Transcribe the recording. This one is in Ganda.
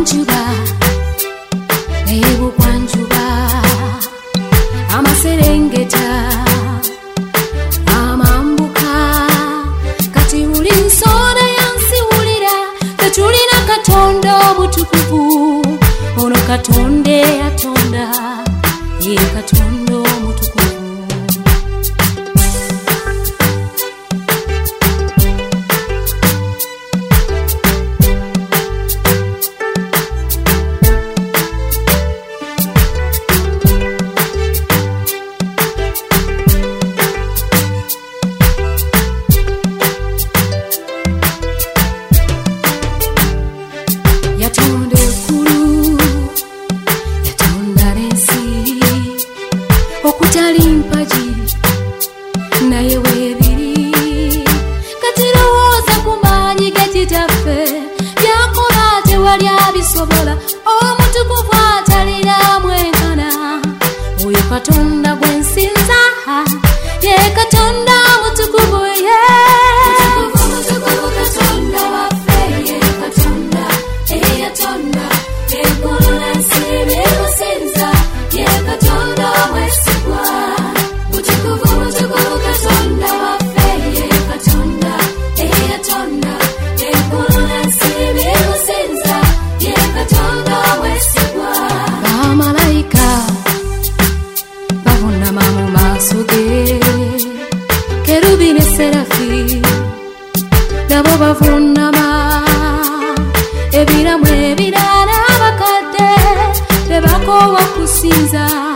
Njuba ebukwa njuba amaserengeta amambuka kati uli nsona yansiwulira tetulina Katonda omutukuvu ono Katonda yatonda ye Katonda omutukuvu naye webiri kati lowooza kumanyi getitaffe byakola tewali abisobola omutukuvu atalina mwenkana oyo Katonda gwensinza ye Katonda mutukuvu ye mutukuvu Katonda waffe ye Katonda eyatonda eggulu n'ensi bimusinza ye Katonda mwesigwa Katonda waffe ye Katonda eyatonda eggulu n'ensi bimusinza ye Katonda mwesigwa bamalayika bavunama mu maaso ge kerubi ne serafi nabo bavunama ebiramu ebirala abakadde tebakoowa kusinza